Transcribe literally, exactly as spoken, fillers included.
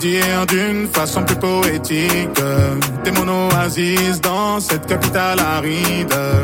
dire d'une façon plus poétique. T'es mon oasis dans cette capitale aride.